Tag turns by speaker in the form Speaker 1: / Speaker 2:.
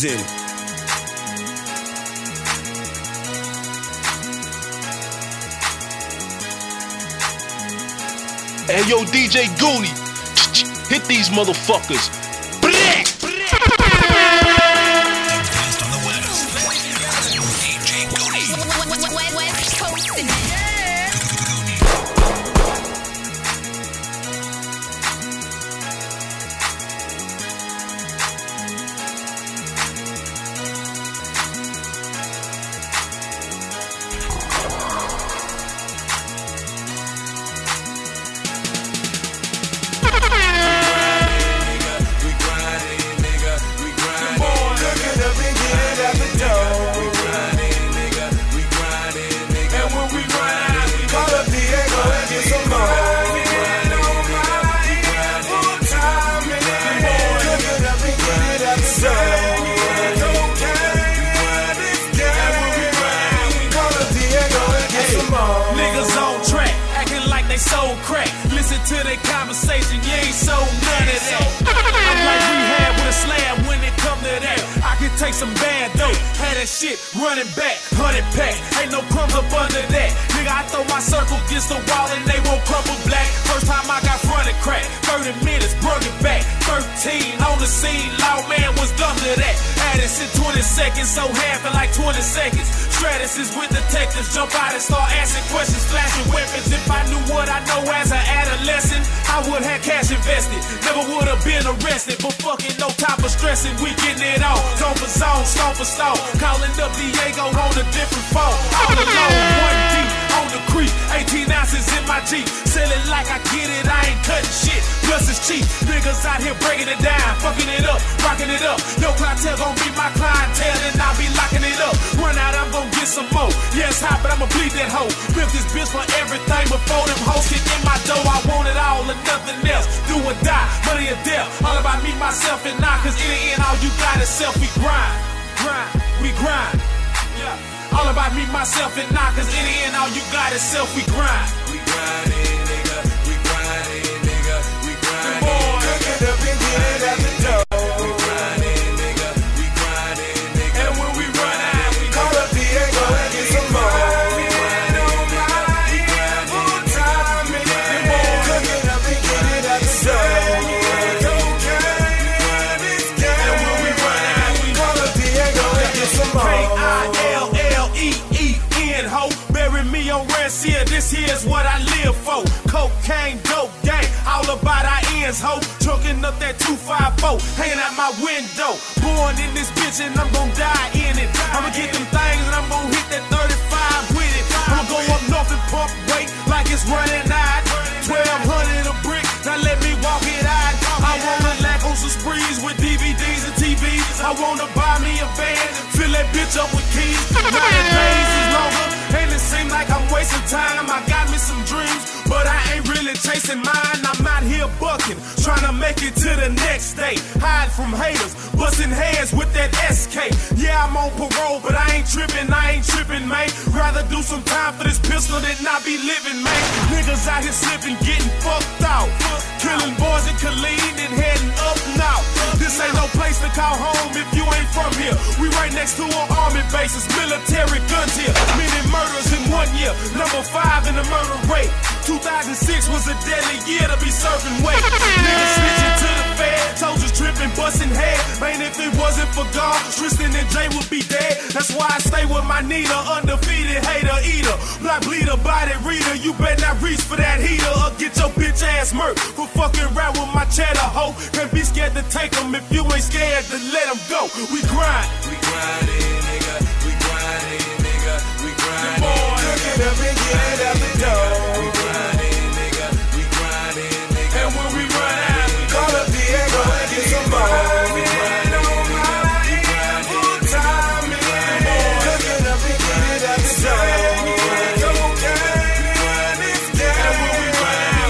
Speaker 1: representing.
Speaker 2: Hey yo, DJ Goonie, hit these motherfuckers.
Speaker 3: Best on the West. DJ Goonie.
Speaker 4: West Coast.
Speaker 5: So crack, listen to their conversation, you ain't so none of that. I'm like rehab with a slab when it come to that. I can take some bad dope, had that shit running back, 100 pack, ain't no crumbs up under that. Nigga, I throw my circle against the wall and they won't crumble black. First time I got fronted crack, 30 minutes, brought it back. 13 on the scene, law man was dumb to that. Addis in 20 seconds, so half in like 20 seconds. Stratus is with detectives, jump out and start asking questions, flashing weapons. If I knew what I know as an adolescent, I would have cash invested. Never would have been arrested, but fucking no time for stressing. We getting it on, zone for zone, stone for stone. Calling up Diego on a different phone. All alone, one deep on the creek, 18 ounces in my Jeep. Selling like I get it, I ain't cutting shit. Plus it's cheap. Niggas out here breaking it down, fucking it up, rocking it up. Your clientele gon' be my clientele, and I'll be locking it up. Run out, I'm gon' get some more. Yeah, it's hot, but I'ma bleed that hoe. Rip this bitch for everything before them hoes get in my dough. I want it all and nothing else. Do or die, money or death. All about me, myself, and I. Cause in the end, all you got is self. We grind, we grind. Yeah. All about me, myself, and I. Cause in the end, all you got is self. We grind.
Speaker 6: We grindin', nigga. We grindin', nigga. We grindin'. Come on, cook it up and get it out the door. We grindin', nigga. We grindin', nigga. And when we run out, we call up Diego and get some more. We grindin', nigga. We grindin'. Full time, nigga. Come on, cook it up and get it out the door. And when we run out, we call up Diego and get some more.
Speaker 5: K-I-L-L-E-E-N, ho. Bury me on Rancia, this here's what I live for. Cocaine, dope gang, all about our ends, ho. Trucking up that 254, hanging out my window. Born in this bitch and I'm gon' die in it. I'ma get them things and I'm gon' hit that 35 with it. I'ma go up north and pump weight like it's running out. 1200 a brick, now let me walk it out. I wanna lack on some sprees with DVDs and TVs. I wanna buy me a van, fill that bitch up with keys. Now the days is longer, and it seem like I'm wasting time. I got me some dreams, but I ain't really chasing mine. I'm out here bucking, trying to make it to the next day. Hide from haters, busting heads with that SK. Yeah, I'm on parole, but I ain't tripping, man. Rather do some time for this pistol than not be living, man. Niggas out here slipping, getting fucked out. Killing boys in Killeen and heading up now. This ain't no place to call home if you ain't from here. We right next to an army bases, military guns here. Many murders in 1 year, number 5 in the murder rate. 2006 was a deadly year to be serving weight. Niggas snitching to the fed, soldiers tripping, busting head. Man, if it wasn't for God, Tristan and Jay would be dead. That's why I stay with my Nina, undefeated hater eater. Block bleeder, body reader, you better not reach for that heater or get your bitch ass murked. For fucking around with my cheddar hoe. Can't be scared to take them if you ain't scared to let them go. We grind.
Speaker 6: We grindin', nigga. We grindin', nigga. We grindin'. Cook it up and get it out the door.